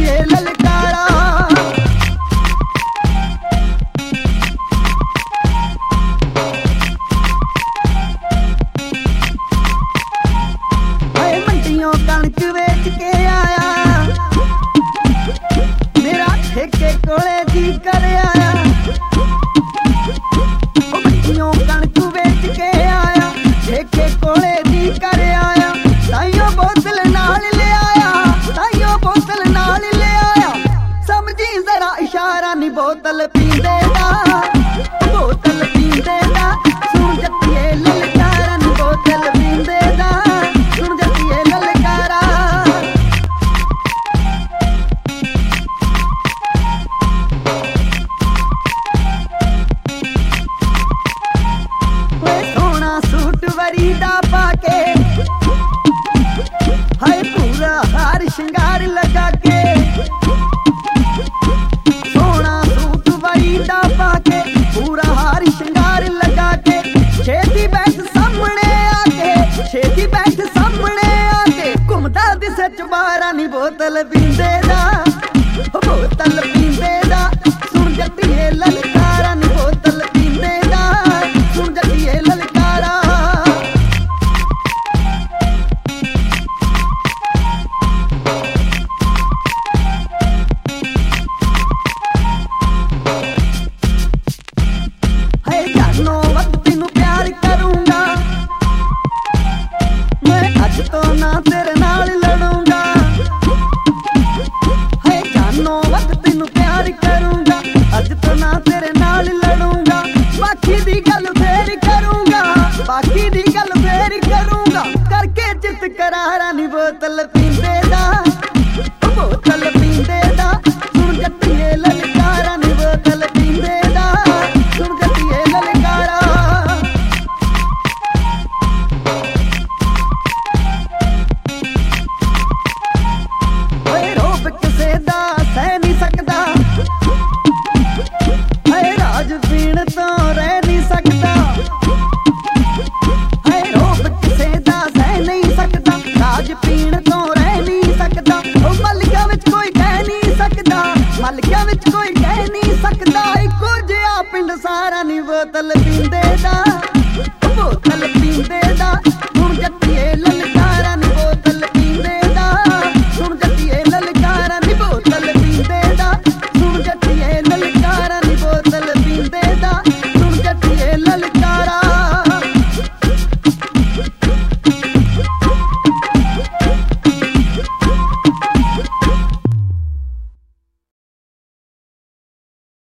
जटिए ललकारा। मंडियों कणक बेच के आया, मेरा ठेके कोले जी कर आया। मंडियों कणक बेच के आया, ठेके कोले जी कर आया। ताइयों बोतल नाल ले आया, ताइयों बोतल नाल ले आया। समझी जरा इशारा नी बोतल पींदे दा, बोतल पींदे दा। सुन जटिए ललकारा नी बोतल पींदे दा, सुन जटिए ललकारा। सोना सूट वरीदा पाके, हाय पूरा हार श्रृंगार लगा के। सोना सूट वरीदा पाके, पूरा हार श्रृंगार लगा के। छेती बैठ सामने आके, छेती बैठ सामने आके। घुमदा दिस चबारा नी बोतल पींदे दा, बोतल पींदे दा। सुन जटिए ललकारा नी बोतल पींदे दा, सुन जटिए ललकारा। है जानो वक्त तेनू प्यार करूंगा, मैं अज तो ना तेरे नाल लड़ूंगा। है जानो वक्त तेनू प्यार करूंगा, अज तो ना तेरे नाल लड़ूंगा। बाकी दी गल फेर करूंगा, बाकी दी गल फेर करूंगा। करके चित करारा नी बोतल पींदे दा, बोतल पींदे दा। सुन जटिए ललकारा नी बोतल पींदे दा, सुन जटिए ललकारा। रोब किसे दा सह नहीं सकदा, राज पीण तो रह नहीं सकदा। रोब किसे दा सह नहीं सकदा, राज पीण तो रह नहीं सकदा। मलका विच कोई कह नहीं सकदा, मलका विच कोई कह नहीं सकदा। इको जिहा पिंड सारा नी बोतल पींदे